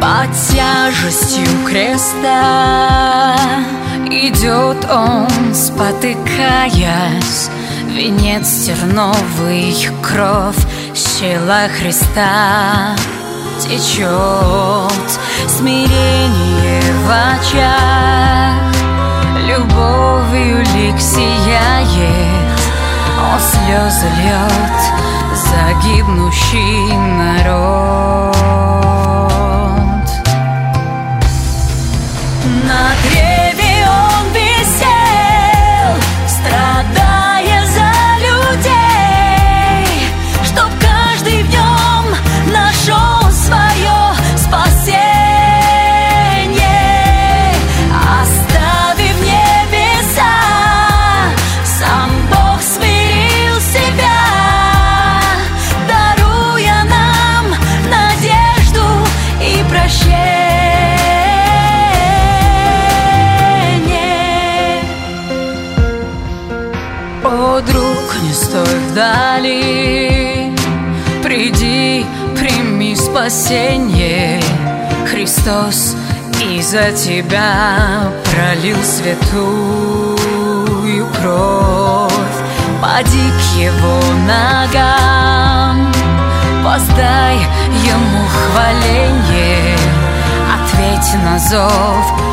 Под тяжестью креста идет он, спотыкаясь. Венец терновый, кровь щела Христа течет. Смирение в очах, любовью лик сияет. Он слезы льет за гибнущий народ. На древе он висел, страдая за людей, чтоб каждый в нем нашел свое спасение. Оставив небеса, сам Бог смирил себя, даруя нам надежду и прощение. О, друг, не стой вдали, приди, прими спасение. Христос из-за тебя пролил святую кровь. Поди к его ногам, воздай ему хваление. Ответь на зов